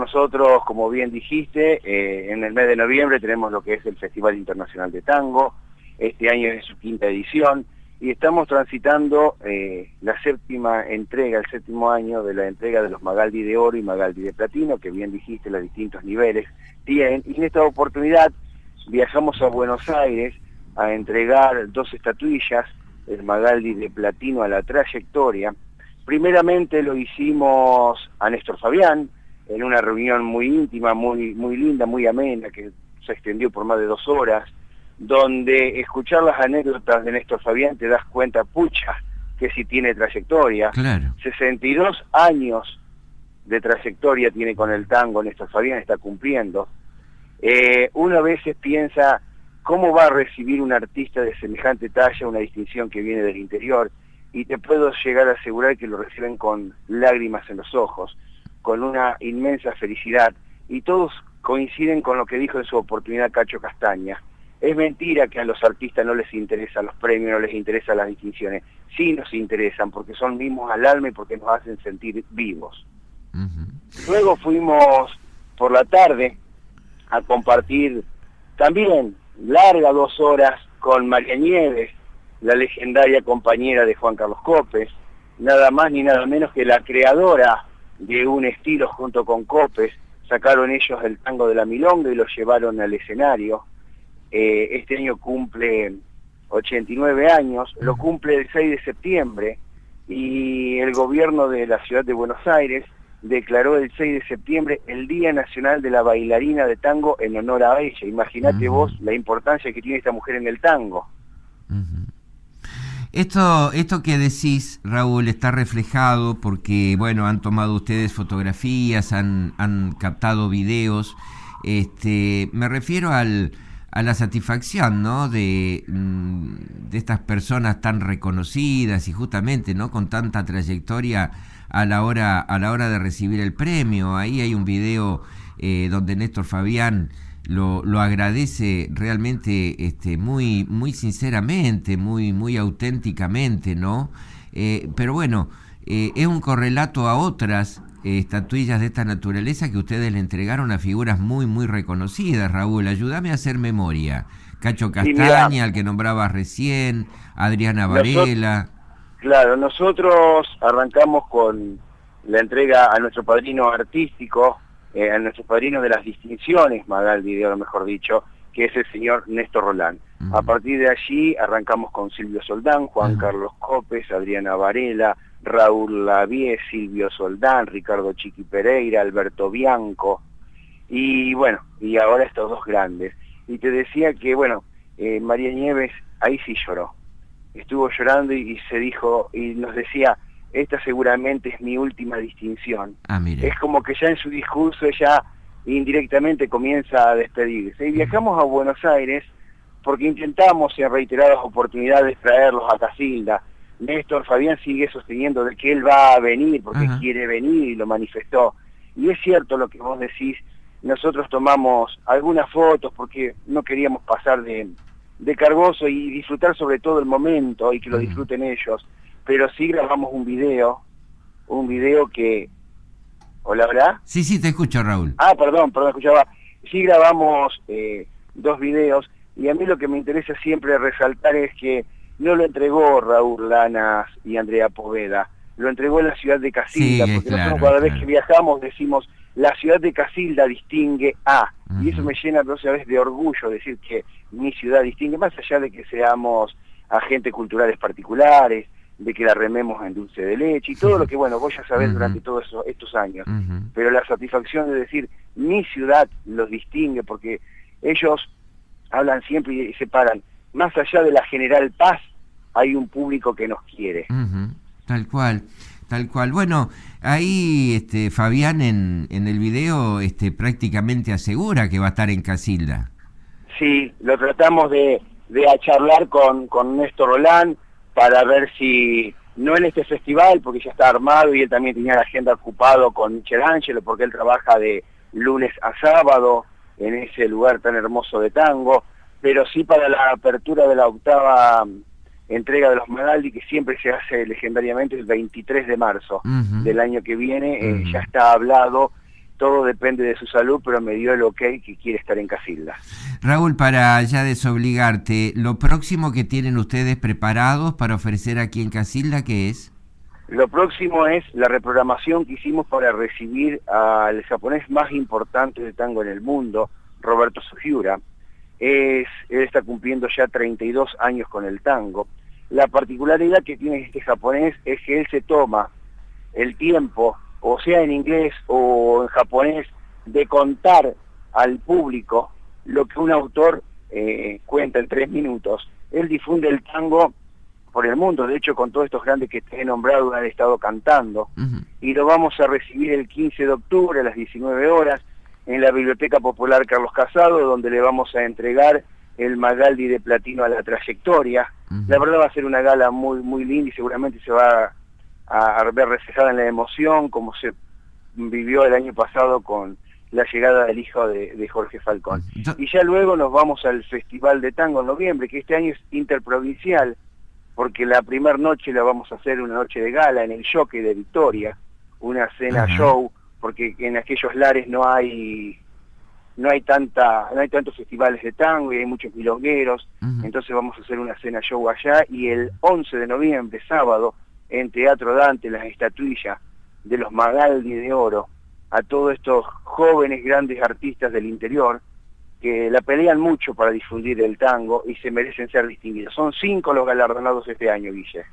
Nosotros, como bien dijiste, en el mes de noviembre tenemos lo que es el Festival Internacional de Tango. Este año es su 5ª edición y estamos transitando la 7ª entrega, el 7º año de la entrega de los Magaldi de Oro y Magaldi de Platino, que bien dijiste, los distintos niveles tienen. Y en esta oportunidad viajamos a Buenos Aires a entregar 2 estatuillas, el Magaldi de Platino a la trayectoria. Primeramente lo hicimos a Néstor Fabián, en una reunión muy íntima, muy linda, muy amena, que se extendió por más de 2 horas, donde escuchar las anécdotas de Néstor Fabián te das cuenta, pucha, que sí tiene trayectoria. Claro. 62 años de trayectoria tiene con el tango Néstor Fabián, está cumpliendo. Uno a veces piensa, ¿cómo va a recibir un artista de semejante talla una distinción que viene del interior? Y te puedo llegar a asegurar que lo reciben con lágrimas en los ojos, con una inmensa felicidad, y todos coinciden con lo que dijo en su oportunidad Cacho Castaña. Es mentira que a los artistas no les interesan los premios, no les interesan las distinciones. Sí nos interesan, porque son mimos al alma y porque nos hacen sentir vivos. Luego fuimos por la tarde a compartir también largas 2 horas con María Nieves, la legendaria compañera de Juan Carlos Copes, nada más ni nada menos que la creadora de un estilo junto con Copes. Sacaron ellos el tango de la milonga y lo llevaron al escenario. Este año cumple 89 años, lo cumple el 6 de septiembre, y el gobierno de la ciudad de Buenos Aires declaró el 6 de septiembre el Día Nacional de la Bailarina de Tango en honor a ella. Imagínate vos la importancia que tiene esta mujer en el tango. Esto que decís, Raúl, está reflejado porque, bueno, han tomado ustedes fotografías, han captado videos. Me refiero a la satisfacción, ¿no?, de estas personas tan reconocidas y justamente, ¿no?, con tanta trayectoria a la hora de recibir el premio. Ahí hay un video donde Néstor Fabián lo agradece realmente muy sinceramente, muy auténticamente, ¿no? Pero bueno, es un correlato a otras estatuillas de esta naturaleza que ustedes le entregaron a figuras muy reconocidas. Raúl, ayúdame a hacer memoria. Cacho Castaña, al que nombrabas recién, Adriana Varela. Claro, nosotros arrancamos con la entrega a nuestro padrino artístico, a nuestro padrino de las distinciones, Magaldi de Oro, mejor dicho, que es el señor Néstor Roland. A partir de allí arrancamos con Silvio Soldán, Juan Carlos Copes, Adriana Varela, Raúl Lavie, Silvio Soldán, Ricardo Chiqui Pereira, Alberto Bianco, y bueno, y ahora estos 2 grandes. Y te decía que, bueno, María Nieves ahí sí lloró. Estuvo llorando y se dijo, y nos decía, esta seguramente es mi última distinción. Es como que ya en su discurso ella indirectamente comienza a despedirse. Y viajamos a Buenos Aires porque intentamos en reiteradas oportunidades traerlos a Casilda. Néstor Fabián sigue sosteniendo de que él va a venir porque quiere venir y lo manifestó. Y es cierto lo que vos decís, nosotros tomamos algunas fotos porque no queríamos pasar de cargoso y disfrutar sobre todo el momento y que lo disfruten ellos. Pero sí grabamos un video que... ¿Hola, verdad? Sí, te escucho, Raúl. Perdón, escuchaba. Sí grabamos 2 videos, y a mí lo que me interesa siempre resaltar es que no lo entregó Raúl Lanas y Andrea Poveda, lo entregó en la ciudad de Casilda, porque nosotros cada vez que viajamos decimos, la ciudad de Casilda distingue a, y eso me llena a veces de orgullo decir que mi ciudad distingue, más allá de que seamos agentes culturales particulares, de que la rememos en dulce de leche y todo lo que, bueno, vos ya sabés durante todos estos años, pero la satisfacción de decir mi ciudad los distingue, porque ellos hablan siempre y se paran, más allá de la General Paz hay un público que nos quiere. Tal cual. Bueno, ahí Fabián en el video prácticamente asegura que va a estar en Casilda. Sí, lo tratamos de charlar con Néstor Roland para ver si, no en este festival, porque ya está armado y él también tenía la agenda ocupado con Michelangelo, porque él trabaja de lunes a sábado en ese lugar tan hermoso de tango, pero sí para la apertura de la 8ª entrega de los Magaldi, que siempre se hace legendariamente el 23 de marzo del año que viene, ya está hablado todo depende de su salud, pero me dio el ok que quiere estar en Casilda. Raúl, para ya desobligarte, ¿lo próximo que tienen ustedes preparados para ofrecer aquí en Casilda qué es? Lo próximo es la reprogramación que hicimos para recibir al japonés más importante de tango en el mundo, Roberto Sugiura. Él está cumpliendo ya 32 años con el tango. La particularidad que tiene este japonés es que él se toma el tiempo, o sea en inglés o en japonés, de contar al público lo que un autor cuenta en 3 minutos. Él difunde el tango por el mundo, de hecho con todos estos grandes que te he nombrado han estado cantando, y lo vamos a recibir el 15 de octubre a las 19 horas en la Biblioteca Popular Carlos Casado, donde le vamos a entregar el Magaldi de Platino a la Trayectoria. La verdad va a ser una gala muy, muy linda y seguramente se va a ver reflejada en la emoción, como se vivió el año pasado con la llegada del hijo de Jorge Falcón. Y ya luego nos vamos al Festival de Tango en noviembre, que este año es interprovincial, porque la primera noche la vamos a hacer una noche de gala en el Jockey de Victoria, una cena show, porque en aquellos lares no hay tantos festivales de tango y hay muchos milongueros, entonces vamos a hacer una cena show allá, y el 11 de noviembre, sábado, en Teatro Dante, las estatuillas de los Magaldi de Oro, a todos estos jóvenes grandes artistas del interior que la pelean mucho para difundir el tango y se merecen ser distinguidos. Son 5 los galardonados este año, Guille.